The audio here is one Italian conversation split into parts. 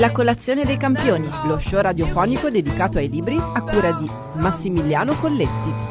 La colazione dei campioni, lo show radiofonico dedicato ai libri a cura di Massimiliano Colletti.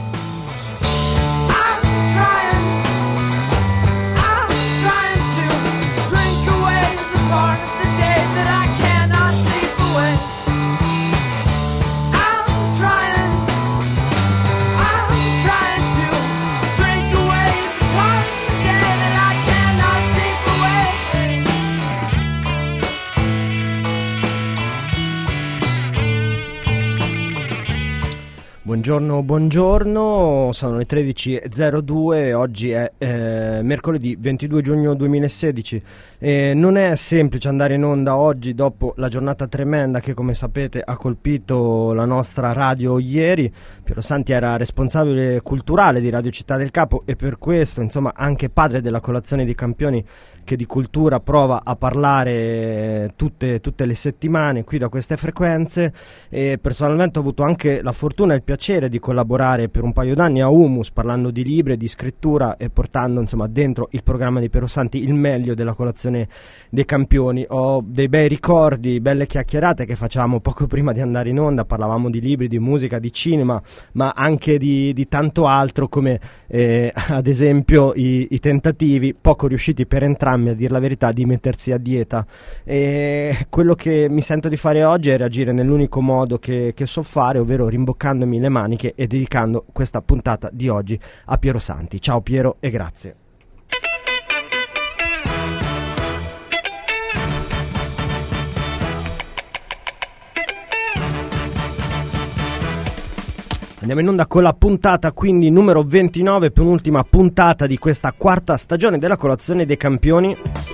Buongiorno, sono le 13.02, oggi è mercoledì 22 giugno 2016. Non è semplice andare in onda oggi dopo la giornata tremenda che, come sapete, ha colpito la nostra radio ieri. Piero Santi era responsabile culturale di Radio Città del Capo e per questo, insomma, anche padre della colazione dei campioni, che di cultura prova a parlare tutte le settimane qui da queste frequenze. E personalmente ho avuto anche la fortuna e il piacere di collaborare per un paio d'anni a Humus, parlando di libri, di scrittura e portando, insomma, dentro il programma di Piero Santi il meglio della colazione dei campioni. Ho dei bei ricordi, belle chiacchierate che facevamo poco prima di andare in onda, parlavamo di libri, di musica, di cinema, ma anche di tanto altro, come ad esempio i tentativi poco riusciti per entrambi, a dir la verità, di mettersi a dieta. E quello che mi sento di fare oggi è reagire nell'unico modo che so fare, ovvero rimboccandomi le maniche e dedicando questa puntata di oggi a Piero Santi. Ciao Piero e grazie. Andiamo in onda con la puntata quindi numero 29, penultima puntata di questa quarta stagione della colazione dei campioni.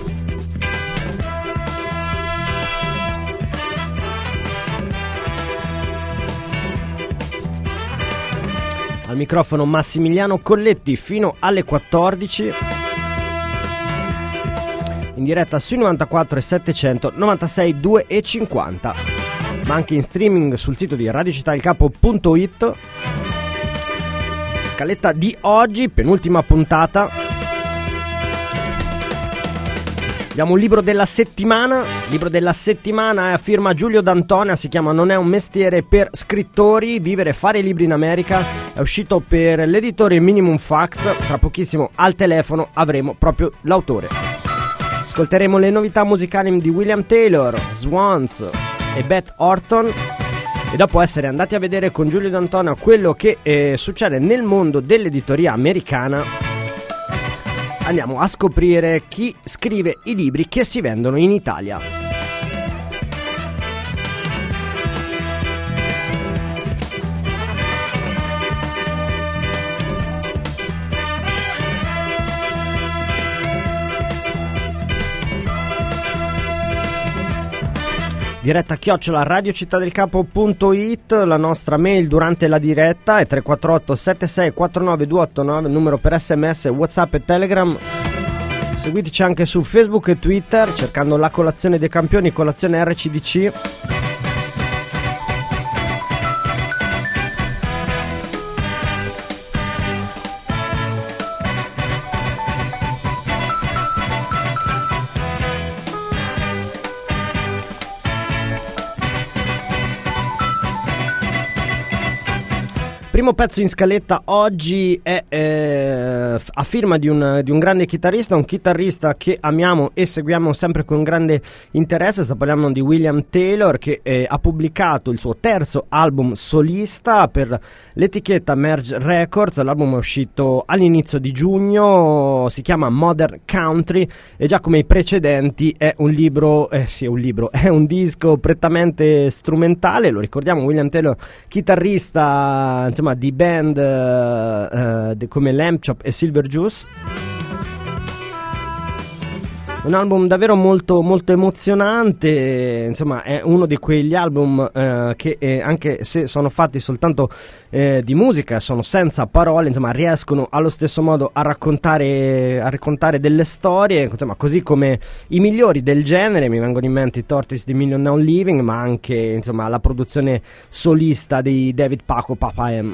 Al microfono Massimiliano Colletti fino alle 14. In diretta sui 94 e 700, 96 2 e 50. Ma anche in streaming sul sito di radiocittàdelcapo.it. Scaletta di oggi, penultima puntata. Abbiamo un libro della settimana. Il libro della settimana è a firma Giulio D'Antonia, si chiama Non è un mestiere per scrittori, vivere e fare libri in America. È uscito per l'editore Minimum Fax. Tra pochissimo al telefono avremo proprio l'autore. Ascolteremo le novità musicali di William Taylor, Swans e Beth Orton, e dopo essere andati a vedere con Giulio D'Antonia quello che succede nel mondo dell'editoria americana, andiamo a scoprire chi scrive i libri che si vendono in Italia. Diretta @radiocittàdelcapo.it, la nostra mail durante la diretta è 348 76 49 289, numero per SMS, WhatsApp e Telegram. Seguiteci anche su Facebook e Twitter cercando la colazione dei campioni, colazione RCDC. Primo pezzo in scaletta oggi è a firma di un grande chitarrista, un chitarrista che amiamo e seguiamo sempre con grande interesse. Sto parlando di William Taylor, che ha pubblicato il suo terzo album solista per l'etichetta Merge Records. L'album è uscito all'inizio di giugno, si chiama Modern Country e già come i precedenti è un disco prettamente strumentale. Lo ricordiamo, William Taylor, chitarrista, insomma, di band come Lamb Chop e Silver Juice. Un album davvero molto, molto emozionante, insomma è uno di quegli album che anche se sono fatti soltanto di musica, sono senza parole, insomma riescono allo stesso modo a raccontare delle storie, insomma, così come i migliori del genere. Mi vengono in mente i Tortoise di Million Now Living, ma anche, insomma, la produzione solista di David Paco, Papa M.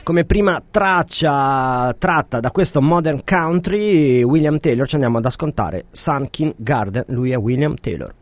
Come prima traccia tratta da questo Modern Country, William Taylor, ci andiamo ad ascoltare Sunken Garden, lui è William Taylor.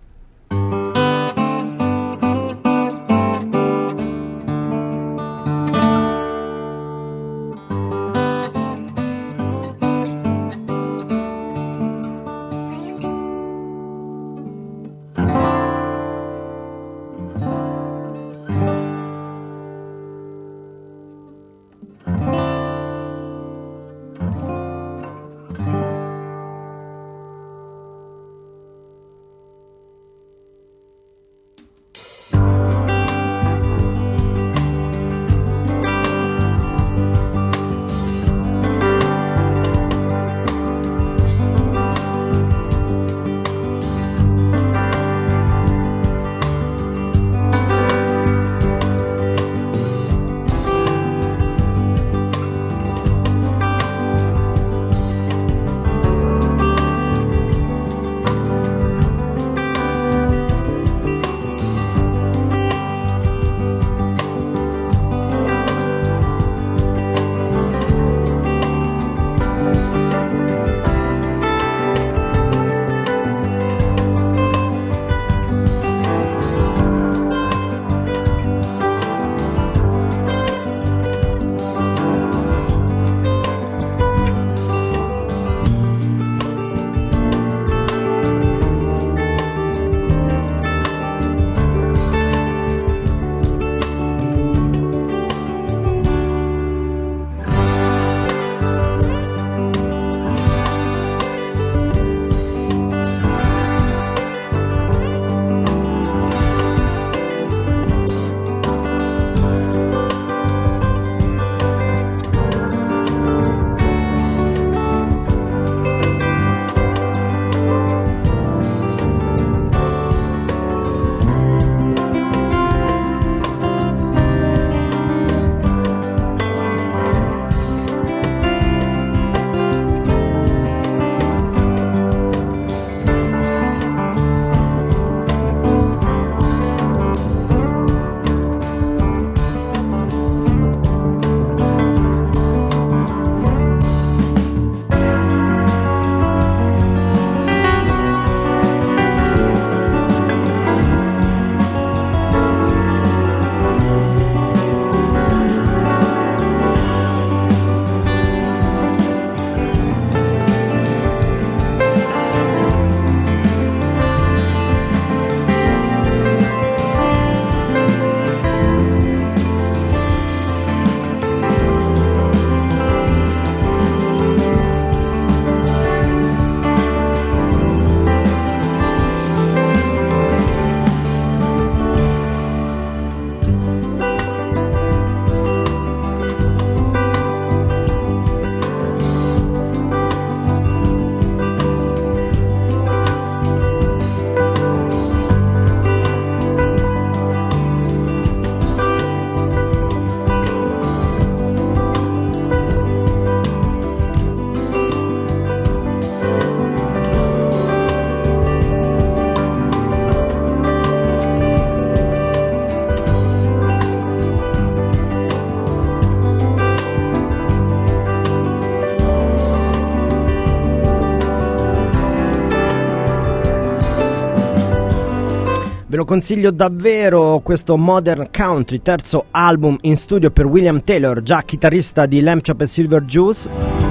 Ve lo consiglio davvero, questo Modern Country, terzo album in studio per William Taylor, già chitarrista di Lamb Chop e Silver Juice.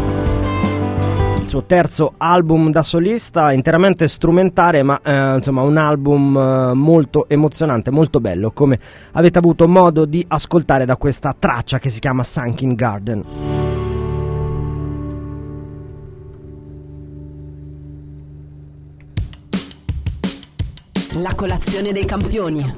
Il suo terzo album da solista, interamente strumentale, ma insomma un album molto emozionante, molto bello, come avete avuto modo di ascoltare da questa traccia che si chiama Sunken Garden. La colazione dei campioni.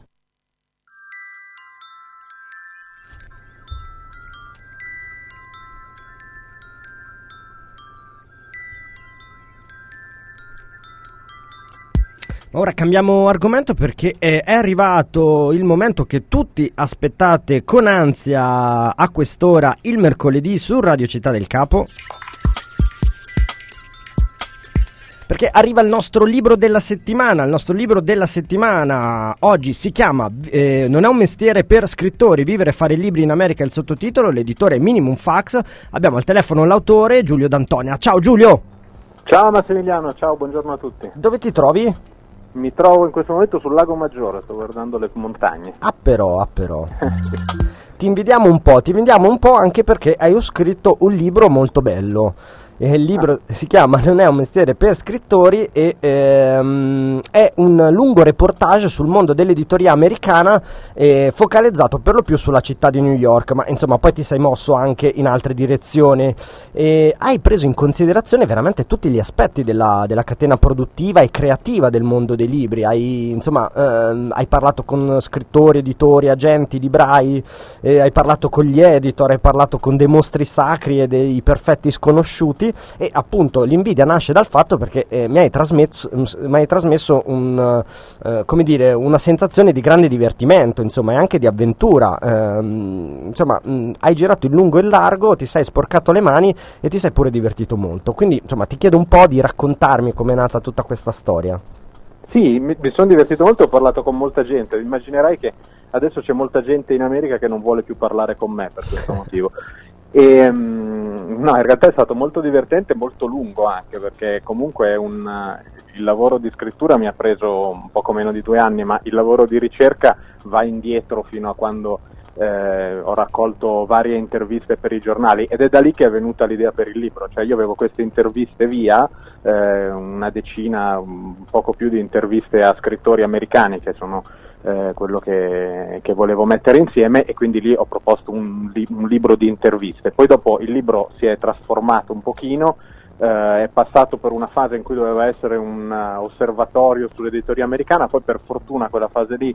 Ora cambiamo argomento perché è arrivato il momento che tutti aspettate con ansia a quest'ora il mercoledì su Radio Città del Capo. perché arriva il nostro libro della settimana. Il nostro libro della settimana oggi si chiama Non è un mestiere per scrittori, vivere e fare libri in America, il sottotitolo, l'editore Minimum Fax. Abbiamo al telefono l'autore Giulio D'Antonia. Ciao Giulio! Ciao Massimiliano, ciao, buongiorno a tutti. Dove ti trovi? Mi trovo in questo momento sul Lago Maggiore, sto guardando le montagne. Ah però. Ti invidiamo un po' anche perché hai scritto un libro molto bello. Il libro si chiama Non è un mestiere per scrittori e è un lungo reportage sul mondo dell'editoria americana, focalizzato per lo più sulla città di New York, ma insomma poi ti sei mosso anche in altre direzioni. Hai preso in considerazione veramente tutti gli aspetti della catena produttiva e creativa del mondo dei libri. Hai parlato con scrittori, editori, agenti, librai, hai parlato con gli editor, hai parlato con dei mostri sacri e dei perfetti sconosciuti. E appunto l'invidia nasce dal fatto perché mi hai trasmesso una sensazione di grande divertimento, insomma, e anche di avventura. Hai girato in lungo e in largo, ti sei sporcato le mani e ti sei pure divertito molto. Quindi insomma ti chiedo un po' di raccontarmi com'è nata tutta questa storia. Sì, mi sono divertito molto, ho parlato con molta gente. Immaginerai che adesso c'è molta gente in America che non vuole più parlare con me per questo motivo. No, in realtà è stato molto divertente e molto lungo, anche perché comunque il lavoro di scrittura mi ha preso un poco meno di 2 anni, ma il lavoro di ricerca va indietro fino a quando ho raccolto varie interviste per i giornali, ed è da lì che è venuta l'idea per il libro. Cioè io avevo queste interviste una decina, un poco più di interviste a scrittori americani, che sono quello che volevo mettere insieme, e quindi lì ho proposto un libro di interviste. Poi dopo il libro si è trasformato un pochino, è passato per una fase in cui doveva essere un osservatorio sull'editoria americana, poi per fortuna quella fase lì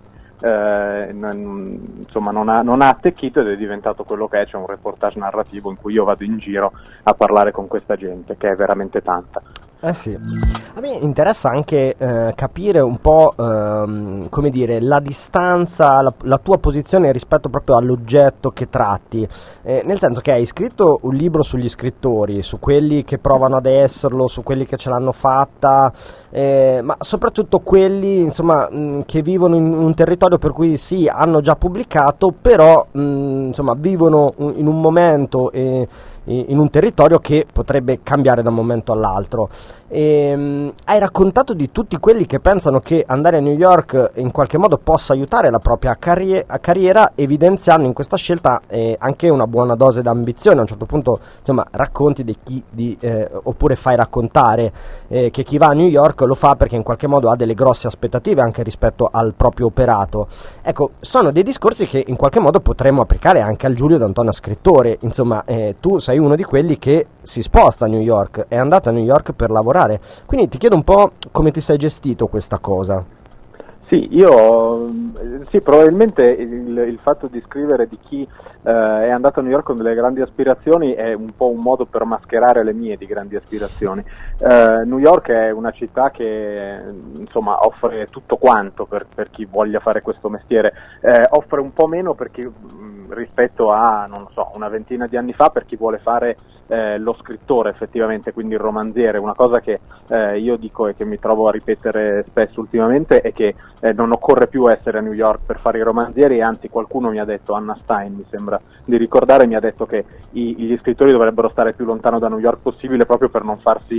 non ha attecchito ed è diventato quello che è, cioè un reportage narrativo in cui io vado in giro a parlare con questa gente, che è veramente tanta. Sì. A me interessa anche capire un po' la distanza, la tua posizione rispetto proprio all'oggetto che tratti, nel senso che hai scritto un libro sugli scrittori, su quelli che provano ad esserlo, su quelli che ce l'hanno fatta, ma soprattutto quelli insomma che vivono in un territorio per cui sì, hanno già pubblicato, però vivono in un momento in un territorio che potrebbe cambiare da un momento all'altro. Hai raccontato di tutti quelli che pensano che andare a New York in qualche modo possa aiutare la propria carriera, evidenziando in questa scelta anche una buona dose di ambizione. A un certo punto racconti oppure fai raccontare che chi va a New York lo fa perché in qualche modo ha delle grosse aspettative anche rispetto al proprio operato. Ecco, sono dei discorsi che in qualche modo potremmo applicare anche al Giulio D'Antonia scrittore. Tu sei uno di quelli che si sposta a New York, è andato a New York per lavorare, quindi ti chiedo un po' come ti sei gestito questa cosa. Sì, probabilmente il fatto di scrivere di chi è andato a New York con delle grandi aspirazioni è un po' un modo per mascherare le mie di grandi aspirazioni. New York è una città che offre tutto quanto per chi voglia fare questo mestiere, offre un po' meno perché rispetto a una ventina di anni fa, per chi vuole fare lo scrittore effettivamente, quindi il romanziere. Una cosa che io dico e che mi trovo a ripetere spesso ultimamente è che non occorre più essere a New York per fare i romanzieri, anzi qualcuno mi ha detto, Anna Stein mi sembra di ricordare, mi ha detto che gli scrittori dovrebbero stare più lontano da New York possibile, proprio per non farsi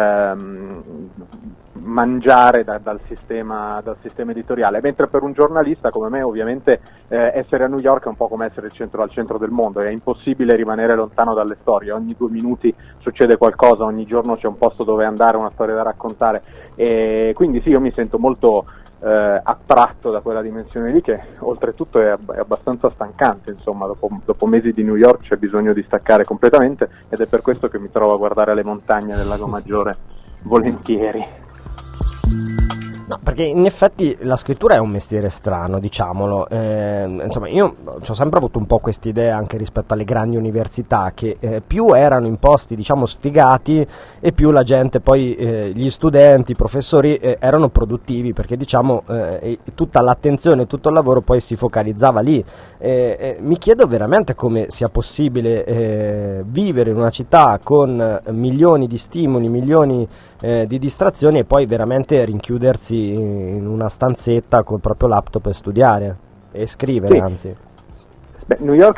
mangiare dal sistema editoriale, mentre per un giornalista come me ovviamente essere a New York è un po' come essere al centro del mondo, è impossibile rimanere lontano dalle storie, ogni 2 minuti succede qualcosa, ogni giorno c'è un posto dove andare, una storia da raccontare, e quindi sì, io mi sento molto attratto da quella dimensione lì, che oltretutto è abbastanza stancante, dopo mesi di New York c'è bisogno di staccare completamente, ed è per questo che mi trovo a guardare le montagne del Lago Maggiore volentieri. No, perché in effetti la scrittura è un mestiere strano, diciamolo. Insomma, io ho sempre avuto un po' quest'idea anche rispetto alle grandi università, che più erano in posti, diciamo, sfigati, e più la gente, poi gli studenti, i professori erano produttivi, perché diciamo tutta l'attenzione, tutto il lavoro poi si focalizzava lì. Mi chiedo veramente come sia possibile vivere in una città con milioni di stimoli, milioni di distrazioni, e poi veramente rinchiudersi in una stanzetta col proprio laptop e studiare e scrivere, sì. Anzi. Beh, New York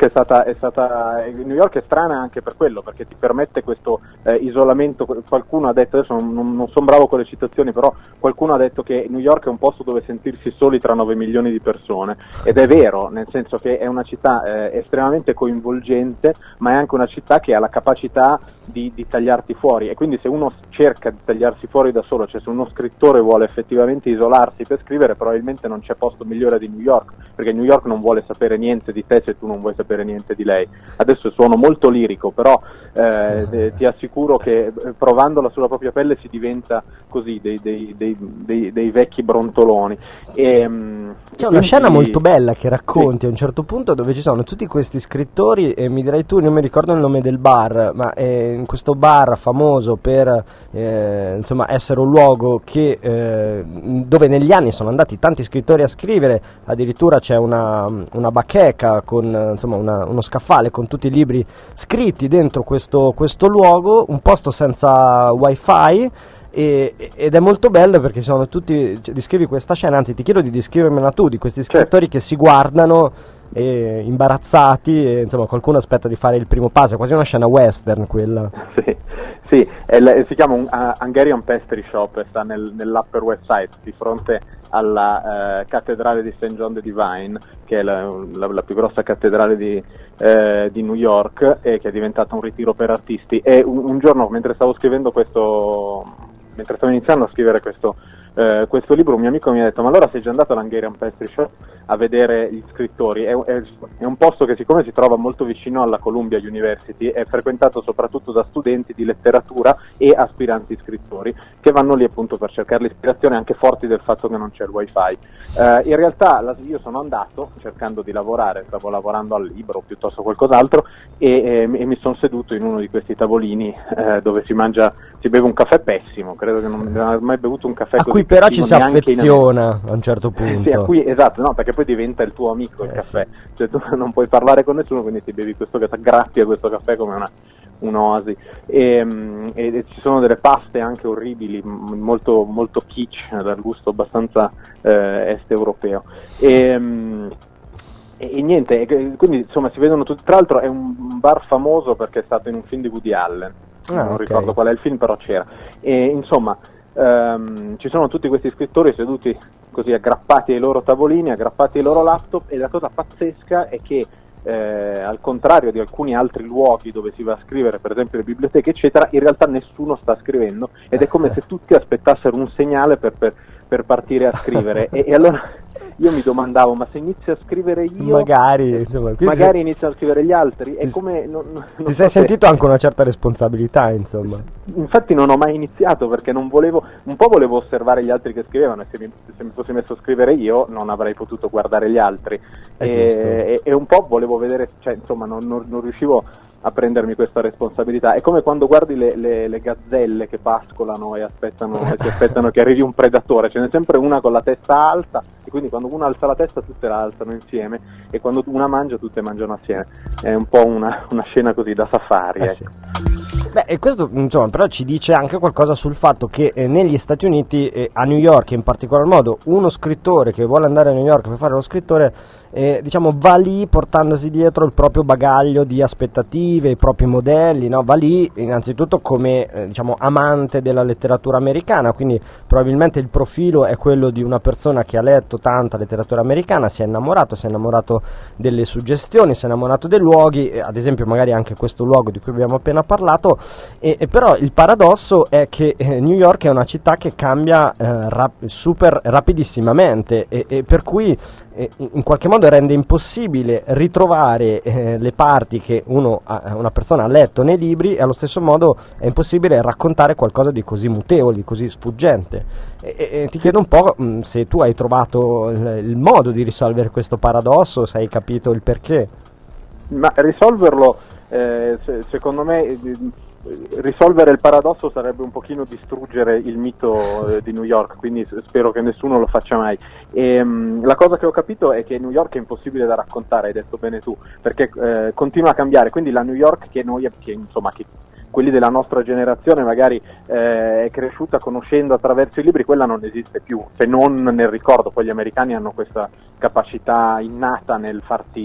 New York è strana anche per quello, perché ti permette questo isolamento. Qualcuno ha detto, adesso non sono bravo con le citazioni, però qualcuno ha detto che New York è un posto dove sentirsi soli tra 9 milioni di persone, ed è vero, nel senso che è una città estremamente coinvolgente, ma è anche una città che ha la capacità di tagliarti fuori, e quindi se uno cerca di tagliarsi fuori da solo, cioè se uno scrittore vuole effettivamente isolarsi per scrivere, probabilmente non c'è posto migliore di New York, perché New York non vuole sapere niente di te se tu non vuoi sapere niente di lei. Adesso suono molto lirico, però ti assicuro che provandola sulla propria pelle si diventa così dei vecchi brontoloni. C'è una scena molto bella che racconti, sì, a un certo punto, dove ci sono tutti questi scrittori, e mi dirai tu, non mi ricordo il nome del bar, ma in questo bar famoso per insomma essere un luogo che dove negli anni sono andati tanti scrittori a scrivere, addirittura c'è una bacheca con insomma uno scaffale con tutti i libri scritti dentro questo luogo, un posto senza wifi. Ed è molto bello perché sono tutti, cioè, descrivi questa scena, anzi ti chiedo di descrivermela tu, di questi scrittori che si guardano imbarazzati, e insomma qualcuno aspetta di fare il primo passo, è quasi una scena western quella. Sì, si chiama un Hungarian Pastry Shop, sta nell'Upper West Side, di fronte alla cattedrale di St. John the Divine, che è la più grossa cattedrale di New York, e che è diventata un ritiro per artisti. E un giorno, mentre stavo iniziando a scrivere questo libro, un mio amico mi ha detto: ma allora sei già andato all'Hungarian Pastry Shop a vedere gli scrittori? È un posto che, siccome si trova molto vicino alla Columbia University, è frequentato soprattutto da studenti di letteratura e aspiranti scrittori, che vanno lì appunto per cercare l'ispirazione, anche forti del fatto che non c'è il wifi. In realtà io sono andato cercando di lavorare, stavo lavorando al libro o piuttosto qualcos'altro, e mi sono seduto in uno di questi tavolini dove si beve un caffè pessimo, credo che non abbia mai bevuto un caffè a così cui però ci si neanche affeziona a un certo punto. Sì, a cui, esatto, no, perché poi diventa il tuo amico il caffè, sì. Cioè tu non puoi parlare con nessuno, quindi ti bevi questo che ti aggrappi a questo caffè come un'oasi, e ci sono delle paste anche orribili, molto, molto kitsch, dal gusto abbastanza est europeo, e niente, quindi insomma si vedono tutti. Tra l'altro è un bar famoso perché è stato in un film di Woody Allen, non ricordo qual è il film, però c'era, e insomma ci sono tutti questi scrittori seduti così, aggrappati ai loro tavolini, aggrappati ai loro laptop, e la cosa pazzesca è che al contrario di alcuni altri luoghi dove si va a scrivere, per esempio le biblioteche eccetera, in realtà nessuno sta scrivendo, ed è come se tutti aspettassero un segnale per partire a scrivere. e allora io mi domandavo: ma se inizio a scrivere io, magari iniziano a scrivere gli altri? È come ti sei sentito anche una certa responsabilità, insomma. Infatti non ho mai iniziato, perché volevo osservare gli altri che scrivevano, e se mi fossi messo a scrivere io non avrei potuto guardare gli altri, e un po' volevo vedere, cioè insomma non riuscivo a prendermi questa responsabilità. È come quando guardi le gazzelle che pascolano e ti aspettano che arrivi un predatore, ce n'è sempre una con la testa alta, e quindi quando una alza la testa tutte la alzano insieme, e quando una mangia tutte mangiano assieme. È un po' una scena così da safari, ecco. Sì. Beh, e questo insomma però ci dice anche qualcosa sul fatto che negli Stati Uniti, a New York in particolar modo, uno scrittore che vuole andare a New York per fare lo scrittore diciamo va lì portandosi dietro il proprio bagaglio di aspettative, i propri modelli, no? Va lì innanzitutto come diciamo amante della letteratura americana, quindi probabilmente il profilo è quello di una persona che ha letto tanta letteratura americana, si è innamorato delle suggestioni, si è innamorato dei luoghi, ad esempio magari anche questo luogo di cui abbiamo appena parlato, e però il paradosso è che New York è una città che cambia super rapidissimamente, e per cui in qualche modo rende impossibile ritrovare le parti che una persona ha letto nei libri, e allo stesso modo è impossibile raccontare qualcosa di così mutevole, di così sfuggente. E ti chiedo un po' se tu hai trovato il modo di risolvere questo paradosso, se hai capito il perché. Ma risolverlo, secondo me, risolvere il paradosso sarebbe un pochino distruggere il mito di New York, quindi spero che nessuno lo faccia mai. La cosa che ho capito è che New York è impossibile da raccontare, hai detto bene tu, perché continua a cambiare, quindi la New York che quelli della nostra generazione magari è cresciuta conoscendo attraverso i libri, quella non esiste più, se non nel ricordo. Poi gli americani hanno questa capacità innata nel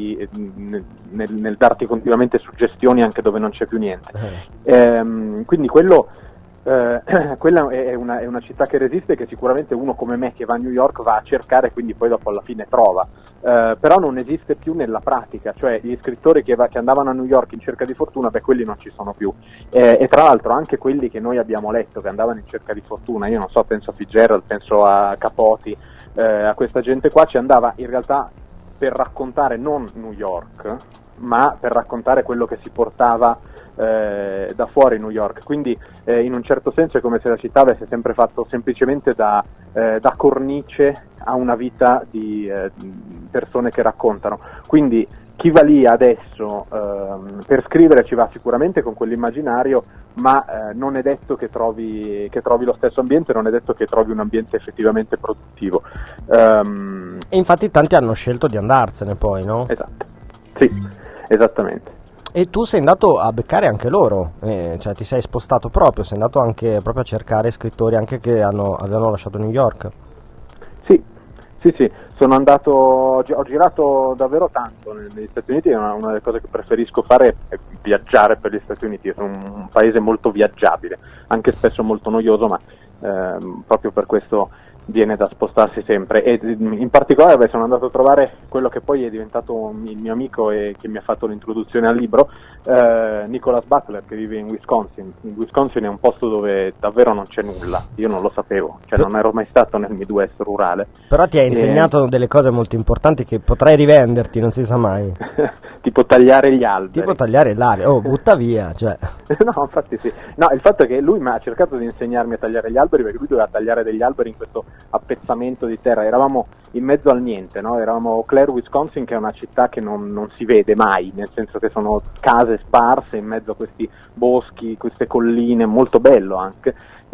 darti continuamente suggestioni anche dove non c'è più niente. Quindi quella è una città che resiste, che sicuramente uno come me che va a New York va a cercare, quindi poi dopo alla fine trova, però non esiste più nella pratica, cioè gli scrittori che andavano a New York in cerca di fortuna, quelli non ci sono più, e tra l'altro anche quelli che noi abbiamo letto che andavano in cerca di fortuna, io non so, penso a Fitzgerald, penso a Capote, a questa gente qua, ci andava in realtà per raccontare non New York, ma per raccontare quello che si portava da fuori New York, quindi in un certo senso è come se la città avesse sempre fatto semplicemente da cornice a una vita di persone che raccontano. Quindi chi va lì adesso per scrivere ci va sicuramente con quell'immaginario, ma non è detto che trovi lo stesso ambiente, non è detto che trovi un ambiente effettivamente produttivo. E infatti tanti hanno scelto di andarsene poi, no? Esatto, sì, esattamente. E tu sei andato a beccare anche loro, cioè ti sei spostato proprio, sei andato anche proprio a cercare scrittori anche che avevano lasciato New York. Sì, sono andato, ho girato davvero tanto negli Stati Uniti, una delle cose che preferisco fare è viaggiare per gli Stati Uniti, è un paese molto viaggiabile, anche spesso molto noioso, ma proprio per questo viene da spostarsi sempre. E in particolare sono andato a trovare quello che poi è diventato il mio amico e che mi ha fatto l'introduzione al libro, Nicholas Butler, che vive in Wisconsin. In Wisconsin è un posto dove davvero non c'è nulla, io non lo sapevo, cioè non ero mai stato nel Midwest rurale. Però ti ha insegnato delle cose molto importanti che potrai rivenderti, non si sa mai. Tipo tagliare gli alberi. Tipo tagliare l'aria, butta via, cioè. No, infatti sì. No, il fatto è che lui mi ha cercato di insegnarmi a tagliare gli alberi, perché lui doveva tagliare degli alberi in questo appezzamento di terra. Eravamo in mezzo al niente, no? Eravamo a Eau Claire, Wisconsin, che è una città che non si vede mai, nel senso che sono case sparse in mezzo a questi boschi, queste colline, molto bello anche.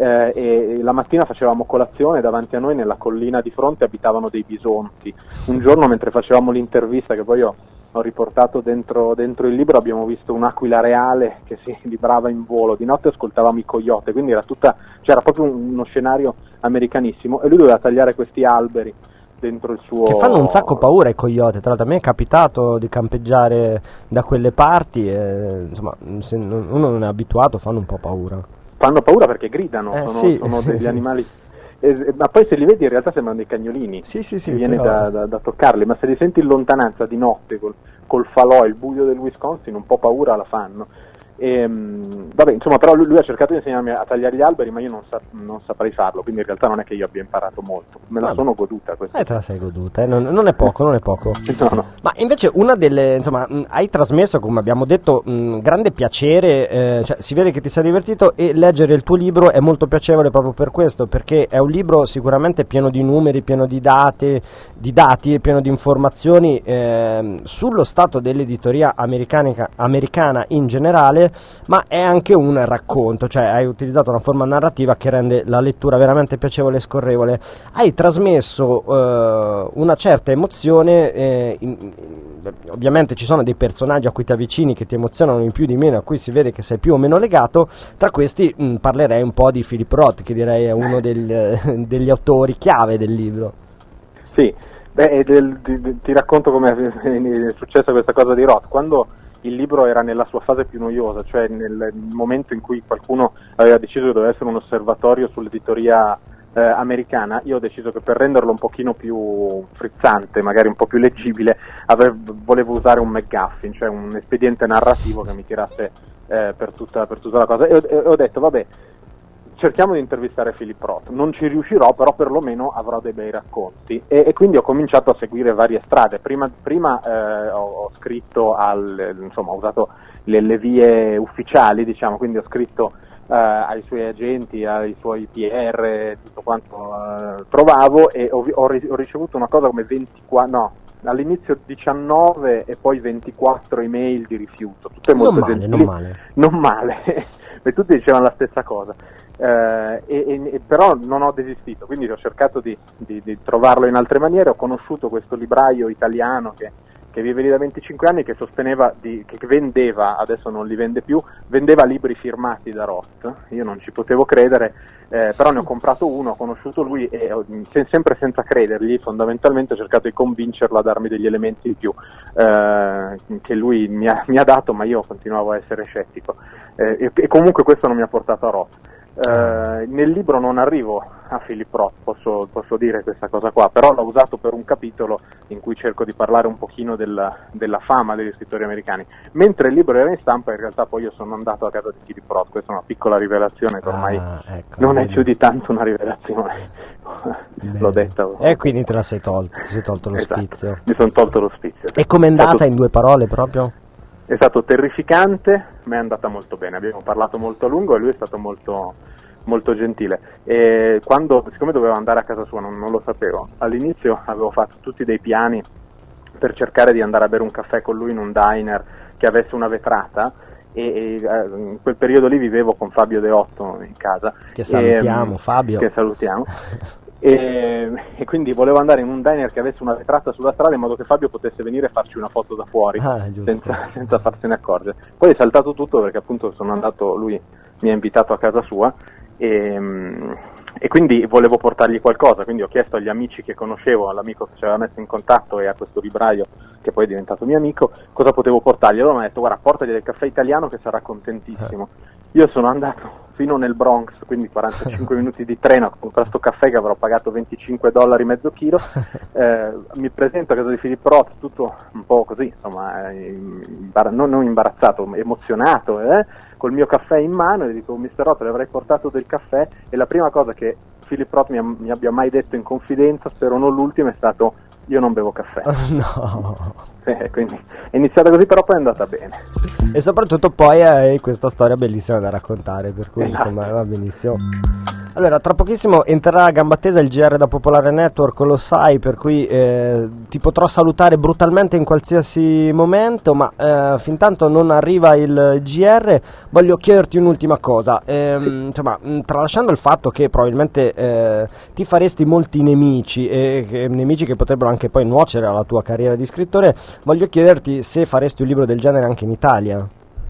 E la mattina facevamo colazione, davanti a noi nella collina di fronte abitavano dei bisonti. Un giorno, mentre facevamo l'intervista, che poi ho riportato dentro il libro, abbiamo visto un'aquila reale che si librava in volo, di notte ascoltavamo i coyote, quindi c'era proprio uno scenario americanissimo, e lui doveva tagliare questi alberi dentro il suo... Che fanno un sacco paura i coyote, tra l'altro a me è capitato di campeggiare da quelle parti e, insomma, se uno non è abituato fanno un po' paura. Fanno paura perché gridano, sono degli sì. animali... ma poi se li vedi in realtà sembrano dei cagnolini, sì, viene però... da toccarli, ma se li senti in lontananza di notte col falò, il buio del Wisconsin, un po' paura la fanno. Vabbè, insomma, però lui ha cercato di insegnarmi a tagliare gli alberi, ma io non saprei farlo, quindi in realtà non è che io abbia imparato molto, me la sono goduta questa. Te la sei goduta, non è poco. No. Ma invece una delle, insomma, hai trasmesso, come abbiamo detto, grande piacere, cioè si vede che ti sei divertito, e leggere il tuo libro è molto piacevole proprio per questo, perché è un libro sicuramente pieno di numeri, pieno di dati e pieno di informazioni sullo stato dell'editoria americana in generale, ma è anche un racconto, cioè hai utilizzato una forma narrativa che rende la lettura veramente piacevole e scorrevole. Hai trasmesso una certa emozione, ovviamente ci sono dei personaggi a cui ti avvicini che ti emozionano in più di meno, a cui si vede che sei più o meno legato. Tra questi parlerei un po' di Philip Roth, che direi è uno degli autori chiave del libro. Sì, ti racconto come è successa questa cosa di Roth. Quando il libro era nella sua fase più noiosa, cioè nel momento in cui qualcuno aveva deciso che doveva essere un osservatorio sull'editoria americana, io ho deciso che per renderlo un pochino più frizzante, magari un po' più leggibile, volevo usare un McGuffin, cioè un espediente narrativo che mi tirasse per tutta la cosa, e ho detto vabbè, cerchiamo di intervistare Philip Roth. Non ci riuscirò, però perlomeno avrò dei bei racconti, e quindi ho cominciato a seguire varie strade. Prima ho scritto insomma, ho usato le vie ufficiali, diciamo, quindi ho scritto ai suoi agenti, ai suoi PR, tutto quanto trovavo, e ho ricevuto una cosa come all'inizio 19 e poi 24 email di rifiuto, tutte molto gentili, non male e tutti dicevano la stessa cosa, però non ho desistito, quindi ho cercato di trovarlo in altre maniere. Ho conosciuto questo libraio italiano che vive lì da 25 anni, che sosteneva che vendeva, adesso non li vende più, vendeva libri firmati da Roth. Io non ci potevo credere, però ne ho comprato uno, ho conosciuto lui e sempre senza credergli, fondamentalmente ho cercato di convincerlo a darmi degli elementi in più che lui mi ha dato, ma io continuavo a essere scettico, e comunque questo non mi ha portato a Roth. Nel libro non arrivo a Philip Roth, posso dire questa cosa qua, però l'ho usato per un capitolo in cui cerco di parlare un pochino della fama degli scrittori americani. Mentre il libro era in stampa, in realtà poi io sono andato a casa di Philip Roth. Questa è una piccola rivelazione che ormai non è più di tanto una rivelazione. L'ho detta. E quindi te la sei tolto, ti sei tolto lo spizio. Mi sono tolto lo spizio. E com'è andata in 2 parole proprio? È stato terrificante, ma è andata molto bene, abbiamo parlato molto a lungo e lui è stato molto, molto gentile. E siccome dovevo andare a casa sua, non lo sapevo, all'inizio avevo fatto tutti dei piani per cercare di andare a bere un caffè con lui in un diner che avesse una vetrata, e in quel periodo lì vivevo con Fabio Deotto in casa. Che salutiamo, Fabio. Che salutiamo. E quindi volevo andare in un diner che avesse una vetrata sulla strada, in modo che Fabio potesse venire e farci una foto da fuori, senza farsene accorgere. Poi è saltato tutto perché appunto lui mi ha invitato a casa sua, e quindi volevo portargli qualcosa, quindi ho chiesto agli amici che conoscevo, all'amico che ci aveva messo in contatto e a questo libraio che poi è diventato mio amico, cosa potevo portargli. Allora mi ha detto: guarda, portagli del caffè italiano che sarà contentissimo. Io sono andato fino nel Bronx, quindi 45 minuti di treno, con questo caffè che avrò pagato $25 mezzo chilo. Mi presento a casa di Philip Roth, tutto un po' così, insomma, non imbarazzato, emozionato, col mio caffè in mano, e gli dico: Mr. Roth, le avrei portato del caffè, e la prima cosa che Philip Roth mi abbia mai detto in confidenza, spero non l'ultima, è stato: io non bevo caffè. No. Quindi è iniziata così, però poi è andata bene. E soprattutto poi hai questa storia bellissima da raccontare, per cui insomma va benissimo. Allora, tra pochissimo entrerà a gamba tesa il GR da Popolare Network, lo sai, per cui ti potrò salutare brutalmente in qualsiasi momento, ma fin tanto non arriva il GR, voglio chiederti un'ultima cosa. Insomma, tralasciando il fatto che probabilmente ti faresti molti nemici, e nemici che potrebbero anche poi nuocere alla tua carriera di scrittore, voglio chiederti se faresti un libro del genere anche in Italia.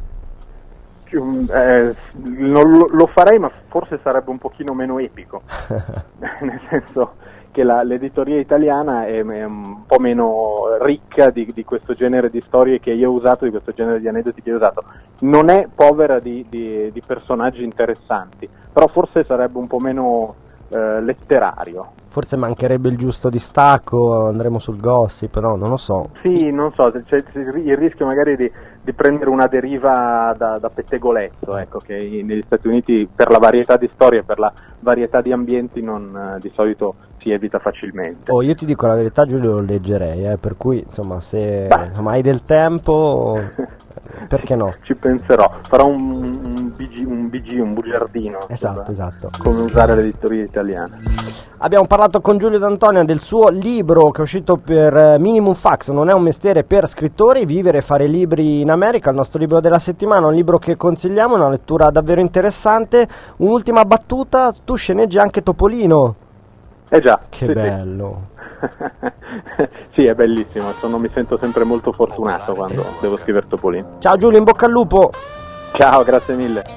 Non lo farei, ma forse sarebbe un pochino meno epico, nel senso che l'editoria italiana è un po' meno ricca di questo genere di storie che io ho usato, di questo genere di aneddoti che io ho usato. Non è povera di personaggi interessanti, però forse sarebbe un po' meno letterario. Forse mancherebbe il giusto distacco, andremo sul gossip, però non lo so. Sì, non so, c'è il rischio magari di prendere una deriva da pettegoletto, ecco, che negli Stati Uniti, per la varietà di storie, per la varietà di ambienti, di solito si evita facilmente. Io ti dico la verità, Giulio, lo leggerei, per cui insomma, se hai del tempo, perché no? Ci penserò, farò un bugiardino. Esatto. Come usare l'editoria italiana. Abbiamo parlato con Giulio D'Antonio del suo libro che è uscito per Minimum Fax, non è un mestiere per scrittori, vivere e fare libri in America, il nostro libro della settimana, un libro che consigliamo, una lettura davvero interessante. Un'ultima battuta, tu sceneggi anche Topolino. Già. Che bello. Sì, è bellissimo, mi sento sempre molto fortunato quando devo scrivere Topolino. Ciao Giulio, in bocca al lupo. Ciao, grazie mille.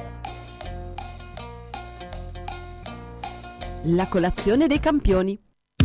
La colazione dei campioni.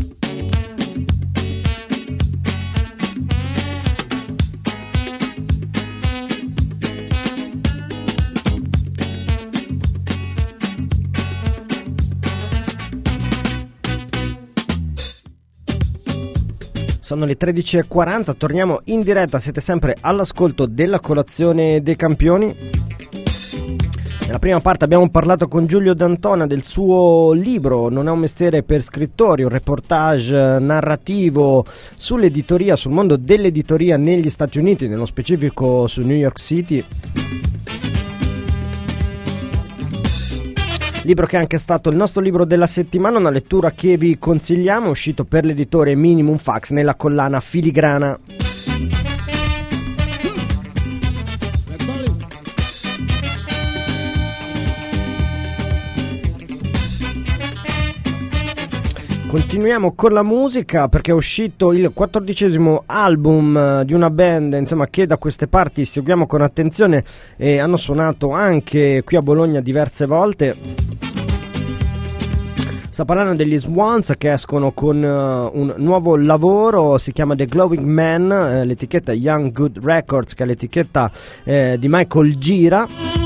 Sono le 13:40, torniamo in diretta, siete sempre all'ascolto della colazione dei campioni. Nella prima parte abbiamo parlato con Giulio D'Antona del suo libro Non è un mestiere per scrittori, un reportage narrativo sull'editoria, sul mondo dell'editoria negli Stati Uniti, nello specifico su New York City. Libro che è anche stato il nostro libro della settimana, una lettura che vi consigliamo, uscito per l'editore Minimum Fax nella collana Filigrana. Continuiamo con la musica perché è uscito il 14° album di una band, insomma, che da queste parti seguiamo con attenzione e hanno suonato anche qui a Bologna diverse volte. Sto parlando degli Swans, che escono con un nuovo lavoro, si chiama The Glowing Man, l'etichetta Young Good Records, che è l'etichetta di Michael Gira.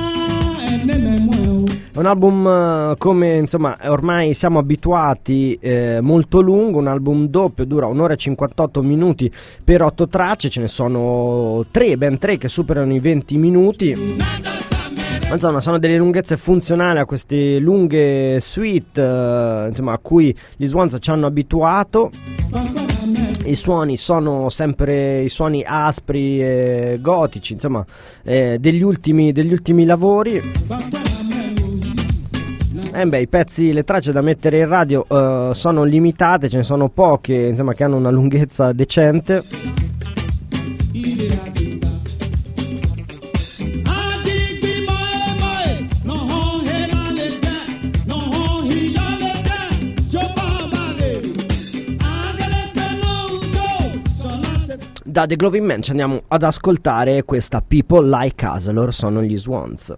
È un album come insomma ormai siamo abituati, molto lungo, un album doppio, dura 1 ora e 58 minuti per 8 tracce, ce ne sono ben 3 che superano i 20 minuti. Insomma, sono delle lunghezze funzionali a queste lunghe suite insomma, a cui gli Swans ci hanno abituato. I suoni sono sempre i suoni aspri e gotici, insomma, degli ultimi lavori. I pezzi, le tracce da mettere in radio sono limitate, ce ne sono poche, insomma, che hanno una lunghezza decente. Da The Glowing Man ci andiamo ad ascoltare questa People Like Us, loro sono gli Swans.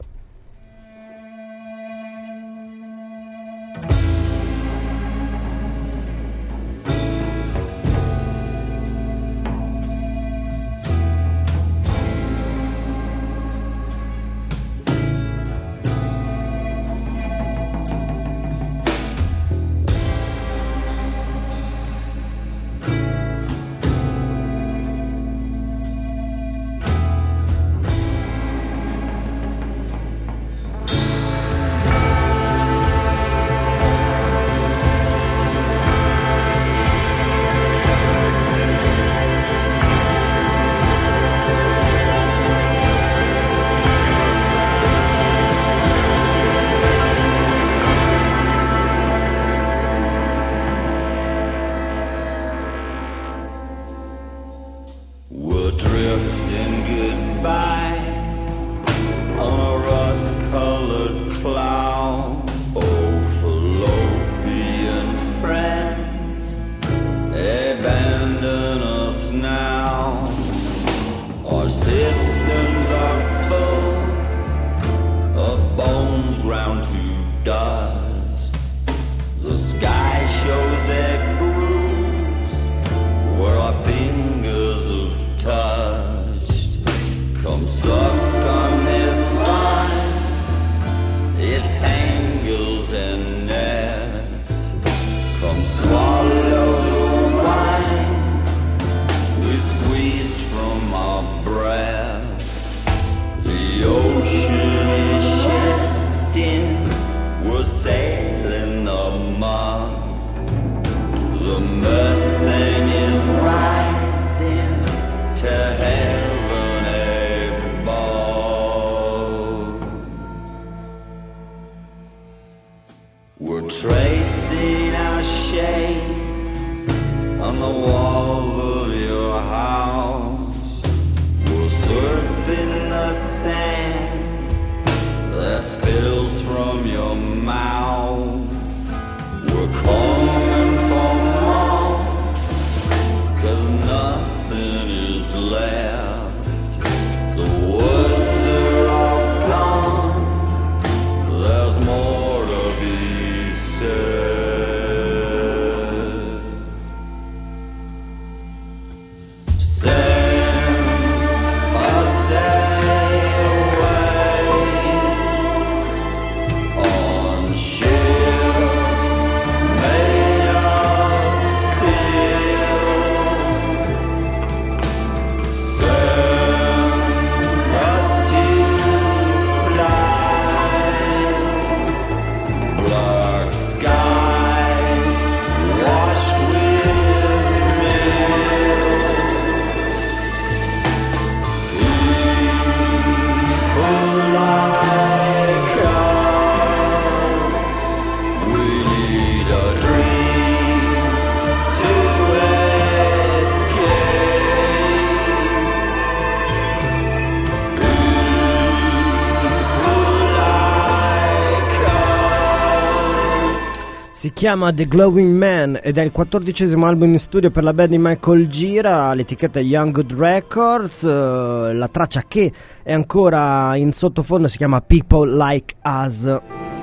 chiama The Glowing Man ed è il 14° album in studio per la band di Michael Gira, l'etichetta Young Good Records. La traccia che è ancora in sottofondo si chiama People Like Us.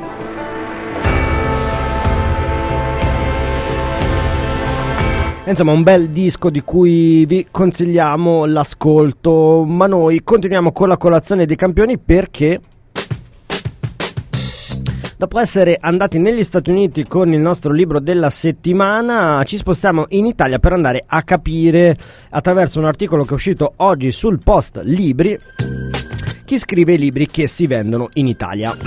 Insomma, un bel disco di cui vi consigliamo l'ascolto, ma noi continuiamo con la colazione dei campioni perché dopo essere andati negli Stati Uniti con il nostro libro della settimana, ci spostiamo in Italia per andare a capire, attraverso un articolo che è uscito oggi sul Post Libri, chi scrive i libri che si vendono in Italia.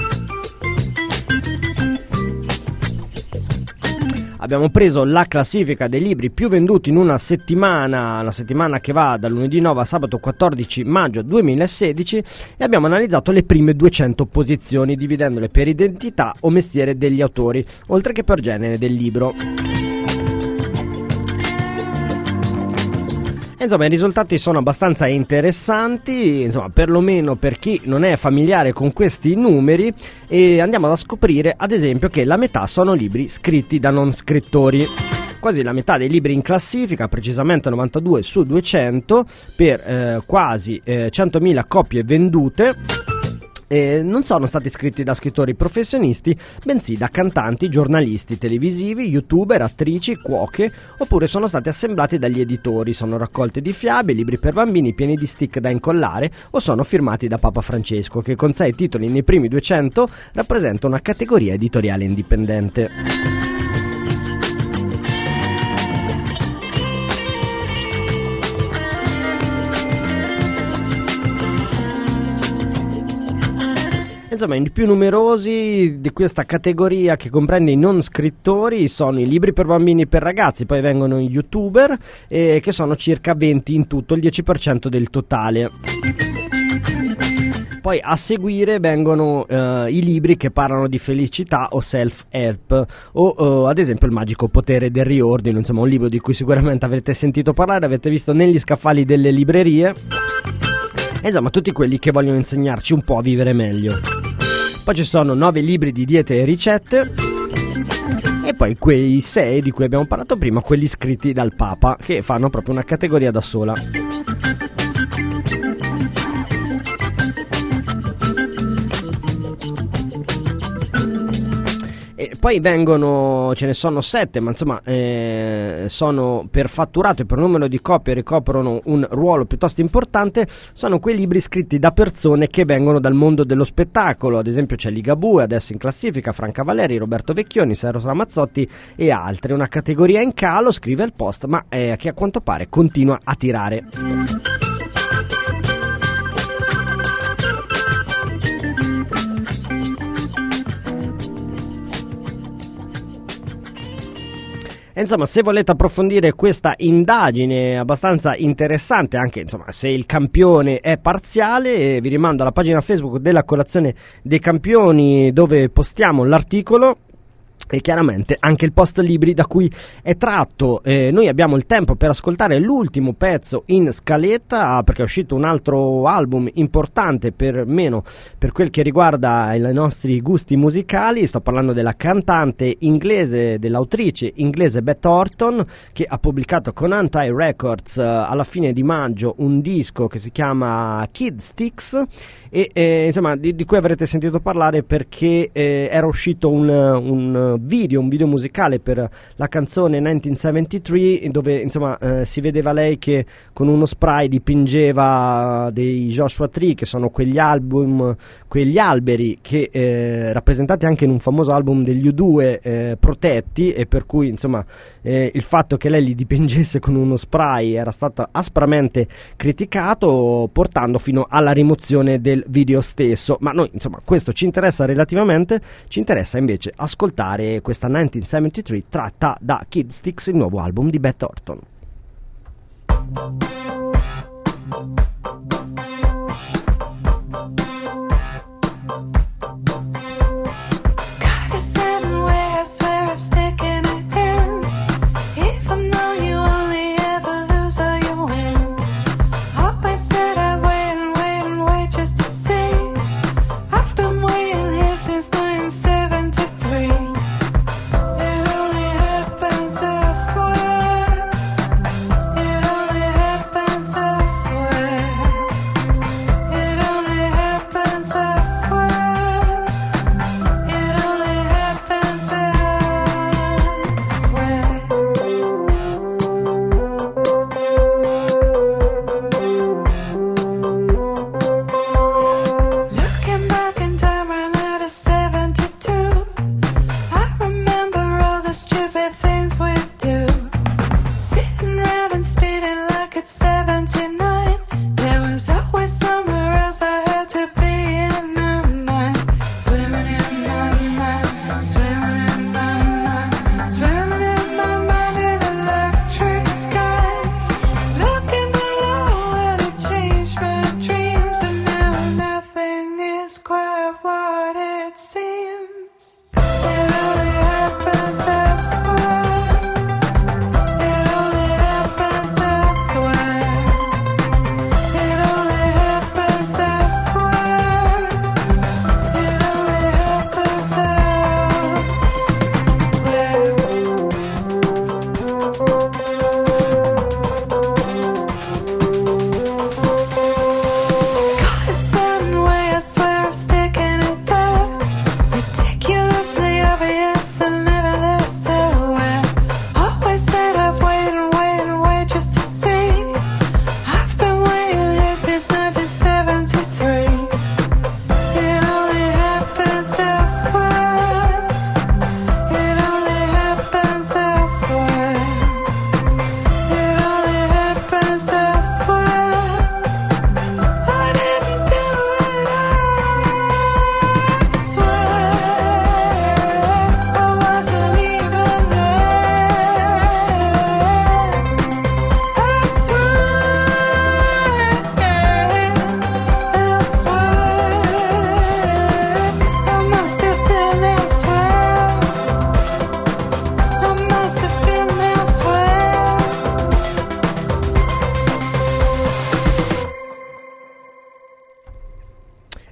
Abbiamo preso la classifica dei libri più venduti in una settimana, la settimana che va da lunedì 9 a sabato 14 maggio 2016, e abbiamo analizzato le prime 200 posizioni, dividendole per identità o mestiere degli autori, oltre che per genere del libro. Insomma, i risultati sono abbastanza interessanti, insomma, perlomeno per chi non è familiare con questi numeri, e andiamo a scoprire ad esempio che la metà sono libri scritti da non scrittori. Quasi la metà dei libri in classifica, precisamente 92 su 200, per quasi 100.000 copie vendute, non sono stati scritti da scrittori professionisti, bensì da cantanti, giornalisti televisivi, youtuber, attrici, cuoche, oppure sono stati assemblati dagli editori, sono raccolte di fiabe, libri per bambini pieni di stick da incollare o sono firmati da Papa Francesco, che con 6 titoli nei primi 200 rappresenta una categoria editoriale indipendente. Insomma, i più numerosi di questa categoria, che comprende i non scrittori, sono i libri per bambini e per ragazzi, poi vengono i youtuber, che sono circa 20 in tutto, il 10% del totale. Poi a seguire vengono i libri che parlano di felicità o self-help, o ad esempio Il magico potere del riordino, insomma un libro di cui sicuramente avrete sentito parlare, avete visto negli scaffali delle librerie. Insomma, tutti quelli che vogliono insegnarci un po' a vivere meglio. Poi ci sono 9 libri di diete e ricette, e poi quei 6 di cui abbiamo parlato prima, quelli scritti dal Papa, che fanno proprio una categoria da sola. E poi vengono, ce ne sono 7, ma insomma sono per fatturato e per numero di copie, ricoprono un ruolo piuttosto importante. Sono quei libri scritti da persone che vengono dal mondo dello spettacolo, ad esempio c'è Ligabue adesso in classifica, Franca Valeri, Roberto Vecchioni, Sergio Ramazzotti e altri. Una categoria in calo, scrive il Post, ma che a quanto pare continua a tirare. Insomma, se volete approfondire questa indagine abbastanza interessante, anche insomma se il campione è parziale, vi rimando alla pagina Facebook della colazione dei campioni, dove postiamo l'articolo e chiaramente anche il Post Libri da cui è tratto. Noi abbiamo il tempo per ascoltare l'ultimo pezzo in scaletta, perché è uscito un altro album importante, perlomeno per quel che riguarda i nostri gusti musicali. Sto parlando della cantante inglese, dell'autrice inglese Beth Orton, che ha pubblicato con Anti Records alla fine di maggio un disco che si chiama Kid Sticks, e insomma di cui avrete sentito parlare perché era uscito un video musicale per la canzone 1973, dove insomma si vedeva lei che con uno spray dipingeva dei Joshua Tree, che sono quegli alberi che rappresentati anche in un famoso album degli U2, protetti, e per cui insomma il fatto che lei li dipingesse con uno spray era stato aspramente criticato, portando fino alla rimozione del video stesso. Ma noi insomma questo ci interessa relativamente, ci interessa invece ascoltare questa 1973 tratta da Kid Sticks, il nuovo album di Beth Orton. Since 1973, and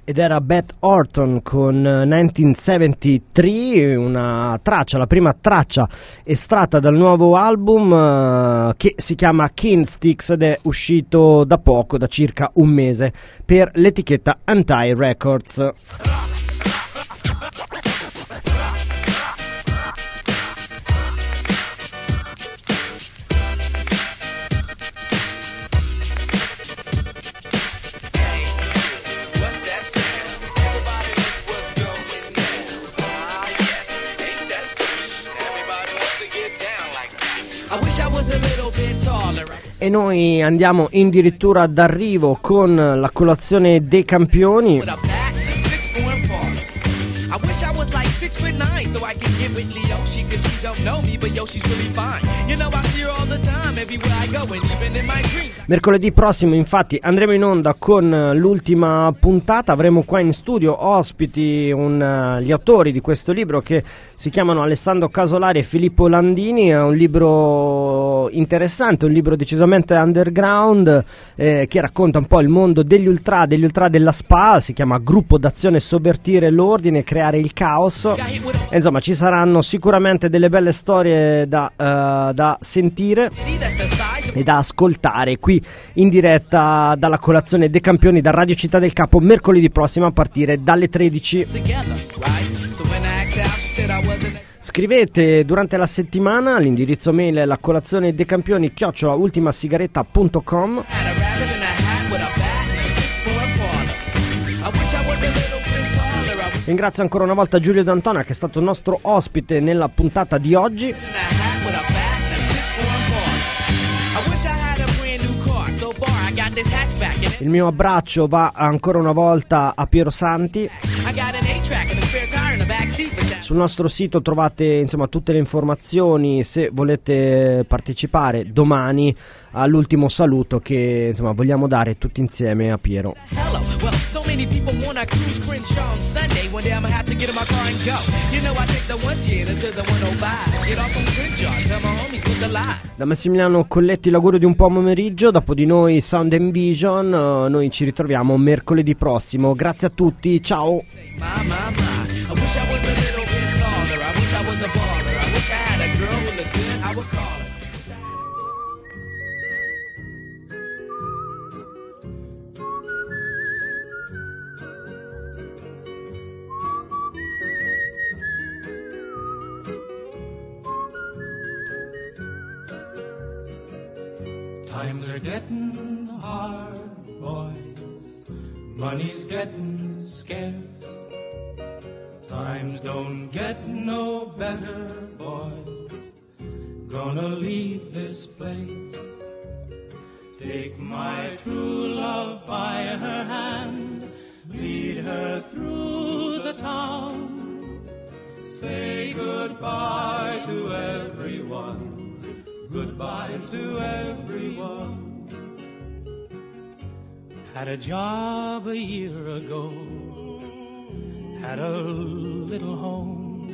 ed era Beth Orton con 1973, una traccia, la prima traccia estratta dal nuovo album che si chiama King Sticks ed è uscito da poco, da circa un mese, per l'etichetta Anti Records. E noi andiamo addirittura d'arrivo con la colazione dei campioni. Mercoledì prossimo infatti andremo in onda con l'ultima puntata, avremo qua in studio ospiti gli autori di questo libro che si chiamano Alessandro Casolari e Filippo Landini. È un libro interessante, un libro decisamente underground che racconta un po' il mondo degli ultra della SPA, si chiama Gruppo d'azione sovvertire l'ordine e creare il caos. E insomma ci saranno sicuramente delle belle storie da sentire e da ascoltare qui in diretta dalla colazione dei campioni da Radio Città del Capo mercoledì prossimo a partire dalle 13. Scrivete durante la settimana, all'indirizzo mail è la colazione dei campioni @ultimasigaretta.com. Ringrazio ancora una volta Giulio D'Antona che è stato nostro ospite nella puntata di oggi. Il mio abbraccio va ancora una volta a Piero Santi. Sul nostro sito trovate insomma tutte le informazioni se volete partecipare domani all'ultimo saluto che insomma vogliamo dare tutti insieme a Piero. Da Massimiliano Colletti l'augurio di un buon pomeriggio, dopo di noi Sound and Vision, noi ci ritroviamo mercoledì prossimo. Grazie a tutti, ciao. Times are getting hard, boys. Money's getting scarce. Times don't get no better, boys. Gonna leave this place. Take my true love by her hand. Lead her through the town. Say goodbye to everyone. Goodbye to everyone. Had a job a year ago. Had a little home.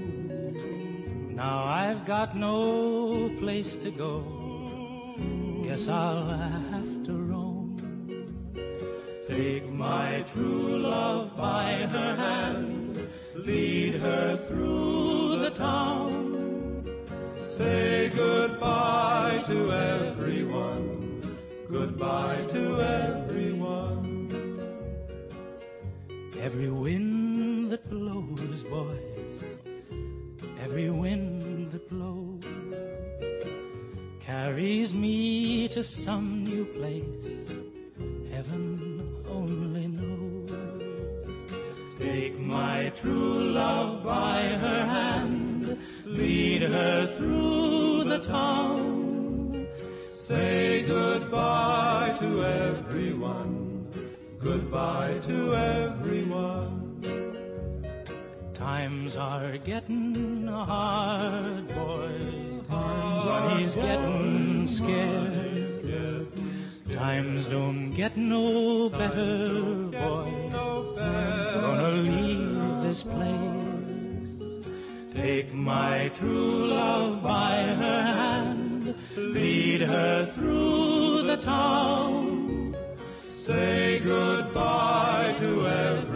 Now I've got no place to go. Guess I'll have to roam. Take my true love by her hand. Lead her through the town. Say goodbye to everyone. Goodbye to everyone. Every wind that blows, boys, every wind that blows carries me to some new place, heaven only knows. Take my true love by her hand, lead her through the town. Say goodbye to everyone, goodbye to everyone. Times are getting hard, boys. Money's getting scarce. Times don't get no better, boys. Gonna leave this place. Take my true love by her hand, lead her through the town. Say goodbye to everyone.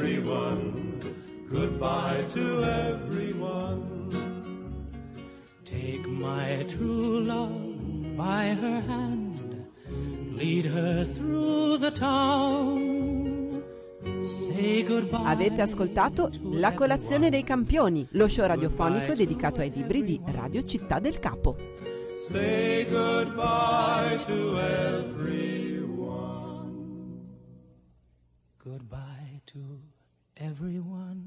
goodbye to everyone. Take my true love by her hand, lead her through the town. Say goodbye. Avete ascoltato La colazione dei campioni, lo show radiofonico dedicato ai libri di Radio Città del Capo. Say goodbye to everyone. Goodbye to everyone.